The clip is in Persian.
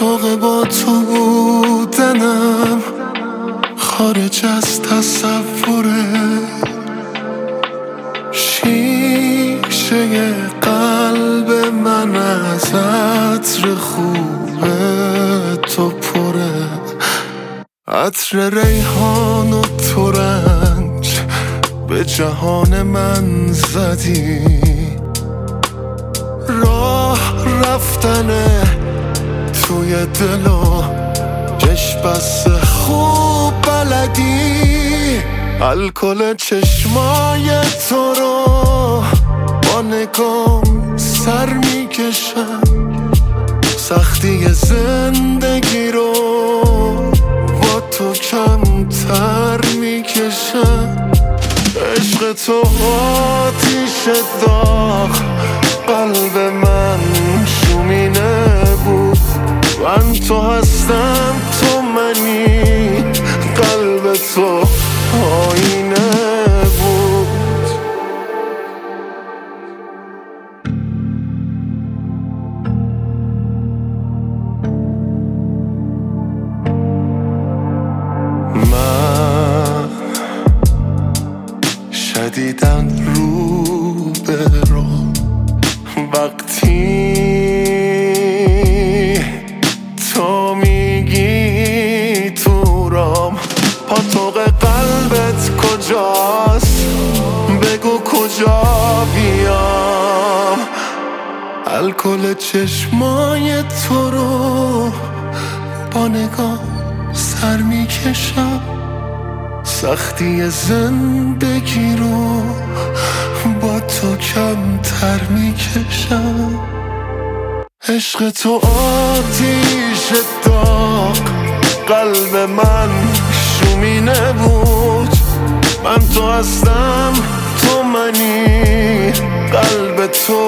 شوق با تو بودنم خارج از تصوره، شیشه قلب من از عطر خوب تو پره، عطر ریحان و ترنج به جهان من زدی، راه رفتنه توی دل و چشم بس خوب بلدی، الکل چشمای تو رو با نگام سر میکشم، سختی زندگی رو با تو کمتر میکشم، عشق تو آتیش داغ قلب من شومینه بود، من تو هستم تو منی، قلب تو آینه بود. من شدیدن رو به رو وقتی تو میگی تو رام، پاتوق قلبت کجاست بگو کجا بیام، الکل چشمای تو رو با نگاه سر میکشم، سختی زندگی رو با تو کمتر میکشم، عشق تو آتیش داغ قلب من شومینه بود، من تو هستم تو منی، قلب تو